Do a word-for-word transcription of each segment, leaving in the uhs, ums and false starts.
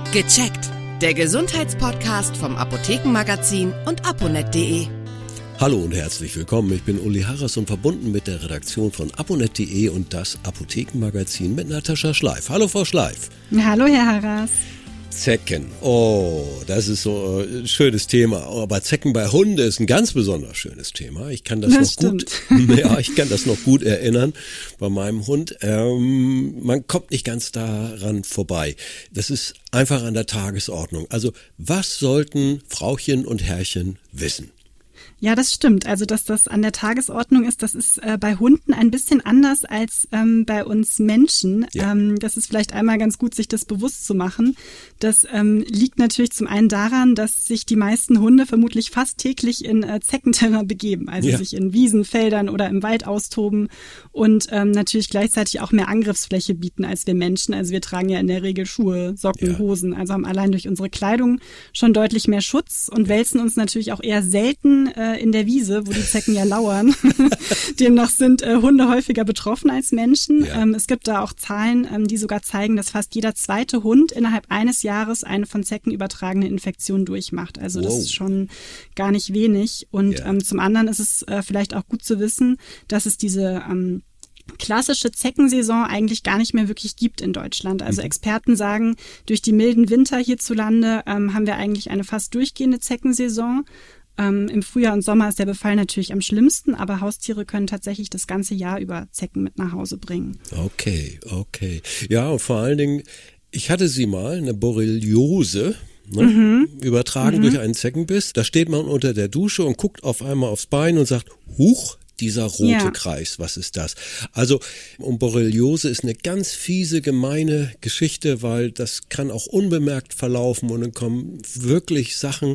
Gecheckt. Der Gesundheitspodcast vom Apothekenmagazin und aponet punkt de. Hallo und herzlich willkommen. Ich bin Uli Harras und verbunden mit der Redaktion von aponet punkt de und das Apothekenmagazin mit Natascha Schleif. Hallo Frau Schleif. Hallo Herr Harras. Zecken. Oh, das ist so ein schönes Thema. Aber Zecken bei Hunden ist ein ganz besonders schönes Thema. Ich kann das, das noch stimmt. gut, ja, ich kann das noch gut erinnern bei meinem Hund. Ähm, man kommt nicht ganz daran vorbei. Das ist einfach an der Tagesordnung. Also, was sollten Frauchen und Herrchen wissen? Ja, das stimmt. Also, dass das an der Tagesordnung ist, das ist äh, bei Hunden ein bisschen anders als ähm, bei uns Menschen. Ja. Ähm, das ist vielleicht einmal ganz gut, sich das bewusst zu machen. Das ähm, liegt natürlich zum einen daran, dass sich die meisten Hunde vermutlich fast täglich in äh, Zeckenterrain begeben, also ja. sich in Wiesen, Feldern oder im Wald austoben und ähm, natürlich gleichzeitig auch mehr Angriffsfläche bieten als wir Menschen. Also wir tragen ja in der Regel Schuhe, Socken, ja. Hosen, also haben allein durch unsere Kleidung schon deutlich mehr Schutz und ja. wälzen uns natürlich auch eher selten äh, in der Wiese, wo die Zecken ja lauern. Demnach sind äh, Hunde häufiger betroffen als Menschen. Ja. Ähm, es gibt da auch Zahlen, ähm, die sogar zeigen, dass fast jeder zweite Hund innerhalb eines Jahres eine von Zecken übertragene Infektion durchmacht. Also wow. das ist schon gar nicht wenig. Und ja. ähm, zum anderen ist es äh, vielleicht auch gut zu wissen, dass es diese ähm, klassische Zeckensaison eigentlich gar nicht mehr wirklich gibt in Deutschland. Also Experten sagen, durch die milden Winter hierzulande ähm, haben wir eigentlich eine fast durchgehende Zeckensaison. Ähm, Im Frühjahr und Sommer ist der Befall natürlich am schlimmsten, aber Haustiere können tatsächlich das ganze Jahr über Zecken mit nach Hause bringen. Okay, okay. Ja, und vor allen Dingen, ich hatte sie mal, eine Borreliose, ne, mhm. übertragen mhm. durch einen Zeckenbiss. Da steht man unter der Dusche und guckt auf einmal aufs Bein und sagt, huch, dieser rote ja. Kreis, was ist das? Also, und Borreliose ist eine ganz fiese, gemeine Geschichte, weil das kann auch unbemerkt verlaufen und dann kommen wirklich Sachen,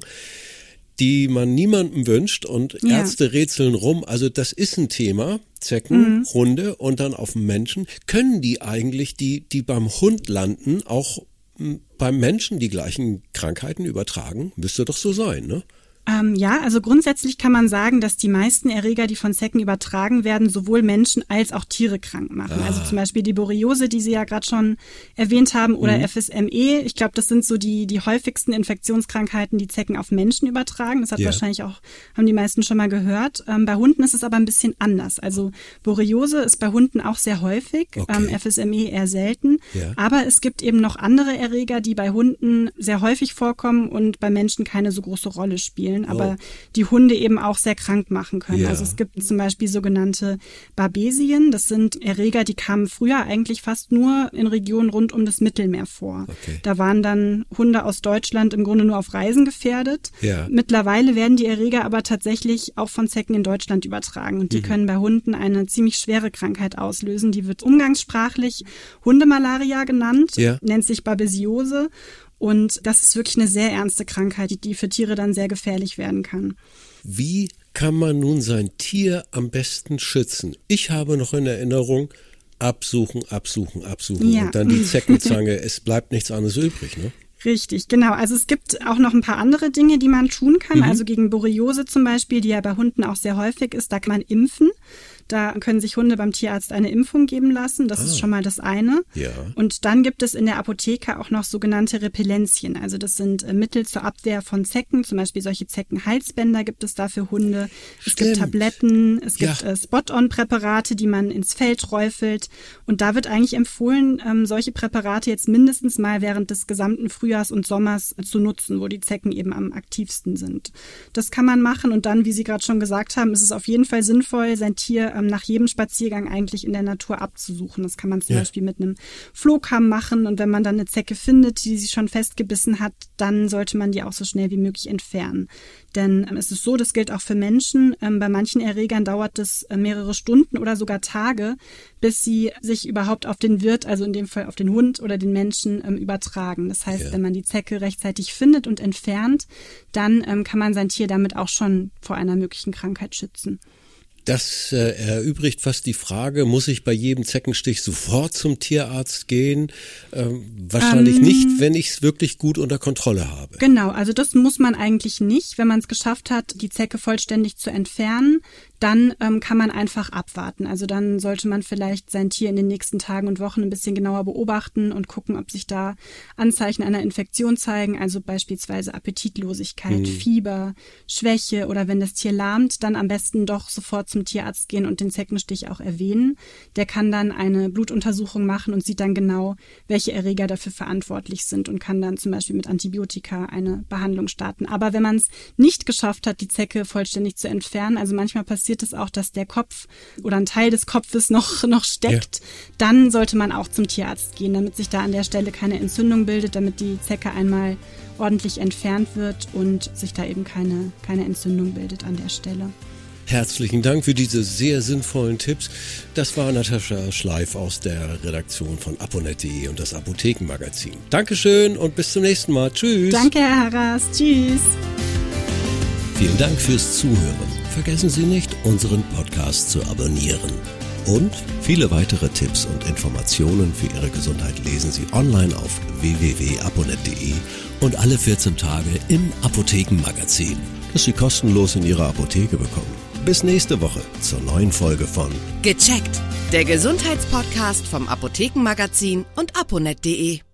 die man niemandem wünscht und ja. Ärzte rätseln rum. Also das ist ein Thema, Zecken, mhm. Hunde und dann auf den Menschen. Können die eigentlich, die, die beim Hund landen, auch beim Menschen die gleichen Krankheiten übertragen? Müsste doch so sein, ne? Ähm, ja, also grundsätzlich kann man sagen, dass die meisten Erreger, die von Zecken übertragen werden, sowohl Menschen als auch Tiere krank machen. Ah. Also zum Beispiel die Borreliose, die Sie ja gerade schon erwähnt haben, oder mhm. F S M E. Ich glaube, das sind so die die häufigsten Infektionskrankheiten, die Zecken auf Menschen übertragen. Das hat ja. wahrscheinlich auch, haben die meisten schon mal gehört. Ähm, bei Hunden ist es aber ein bisschen anders. Also Borreliose ist bei Hunden auch sehr häufig, okay. ähm, F S M E eher selten. Ja. Aber es gibt eben noch andere Erreger, die bei Hunden sehr häufig vorkommen und bei Menschen keine so große Rolle spielen. Aber oh. die Hunde eben auch sehr krank machen können. Ja. Also es gibt zum Beispiel sogenannte Babesien. Das sind Erreger, die kamen früher eigentlich fast nur in Regionen rund um das Mittelmeer vor. Okay. Da waren dann Hunde aus Deutschland im Grunde nur auf Reisen gefährdet. Ja. Mittlerweile werden die Erreger aber tatsächlich auch von Zecken in Deutschland übertragen. Und die mhm. können bei Hunden eine ziemlich schwere Krankheit auslösen. Die wird umgangssprachlich Hundemalaria genannt, ja. nennt sich Babesiose. Und das ist wirklich eine sehr ernste Krankheit, die für Tiere dann sehr gefährlich werden kann. Wie kann man nun sein Tier am besten schützen? Ich habe noch in Erinnerung, absuchen, absuchen, absuchen ja. und dann die Zeckenzange. Es bleibt nichts anderes übrig, ne? Richtig, genau. Also es gibt auch noch ein paar andere Dinge, die man tun kann. Mhm. Also gegen Borreliose zum Beispiel, die ja bei Hunden auch sehr häufig ist, da kann man impfen. Da können sich Hunde beim Tierarzt eine Impfung geben lassen. Das ah. ist schon mal das eine. Ja. Und dann gibt es in der Apotheke auch noch sogenannte Repellenzien. Also das sind äh, Mittel zur Abwehr von Zecken. Zum Beispiel solche Zeckenhalsbänder gibt es da für Hunde. Stimmt. Es gibt Tabletten, es ja. gibt äh, Spot-on-Präparate, die man ins Fell träufelt. Und da wird eigentlich empfohlen, ähm, solche Präparate jetzt mindestens mal während des gesamten Frühjahrs und Sommers äh, zu nutzen, wo die Zecken eben am aktivsten sind. Das kann man machen. Und dann, wie Sie gerade schon gesagt haben, ist es auf jeden Fall sinnvoll, sein Tier nach jedem Spaziergang eigentlich in der Natur abzusuchen. Das kann man zum ja. Beispiel mit einem Flohkamm machen und wenn man dann eine Zecke findet, die sich schon festgebissen hat, dann sollte man die auch so schnell wie möglich entfernen. Denn ähm, es ist so, das gilt auch für Menschen, ähm, bei manchen Erregern dauert es äh, mehrere Stunden oder sogar Tage, bis sie sich überhaupt auf den Wirt, also in dem Fall auf den Hund oder den Menschen ähm, übertragen. Das heißt, ja. wenn man die Zecke rechtzeitig findet und entfernt, dann ähm, kann man sein Tier damit auch schon vor einer möglichen Krankheit schützen. Das äh, erübrigt fast die Frage, muss ich bei jedem Zeckenstich sofort zum Tierarzt gehen? Ähm, wahrscheinlich ähm, nicht, wenn ich es wirklich gut unter Kontrolle habe. Genau, also das muss man eigentlich nicht. Wenn man es geschafft hat, die Zecke vollständig zu entfernen, dann ähm, kann man einfach abwarten. Also dann sollte man vielleicht sein Tier in den nächsten Tagen und Wochen ein bisschen genauer beobachten und gucken, ob sich da Anzeichen einer Infektion zeigen, also beispielsweise Appetitlosigkeit, mhm. Fieber, Schwäche oder wenn das Tier lahmt, dann am besten doch sofort zum Tierarzt gehen und den Zeckenstich auch erwähnen. Der kann dann eine Blutuntersuchung machen und sieht dann genau, welche Erreger dafür verantwortlich sind und kann dann zum Beispiel mit Antibiotika eine Behandlung starten. Aber wenn man es nicht geschafft hat, die Zecke vollständig zu entfernen, also manchmal passiert es auch, dass der Kopf oder ein Teil des Kopfes noch, noch steckt, ja. dann sollte man auch zum Tierarzt gehen, damit sich da an der Stelle keine Entzündung bildet, damit die Zecke einmal ordentlich entfernt wird und sich da eben keine, keine Entzündung bildet an der Stelle. Herzlichen Dank für diese sehr sinnvollen Tipps. Das war Natascha Schleif aus der Redaktion von aponet punkt de und das Apothekenmagazin. Dankeschön und bis zum nächsten Mal. Tschüss. Danke, Herr Harras. Tschüss. Vielen Dank fürs Zuhören. Vergessen Sie nicht, unseren Podcast zu abonnieren. Und viele weitere Tipps und Informationen für Ihre Gesundheit lesen Sie online auf w w w punkt aponet punkt de und alle vierzehn Tage im Apothekenmagazin, das Sie kostenlos in Ihrer Apotheke bekommen. Bis nächste Woche zur neuen Folge von Gecheckt, der Gesundheitspodcast vom Apothekenmagazin und aponet punkt de.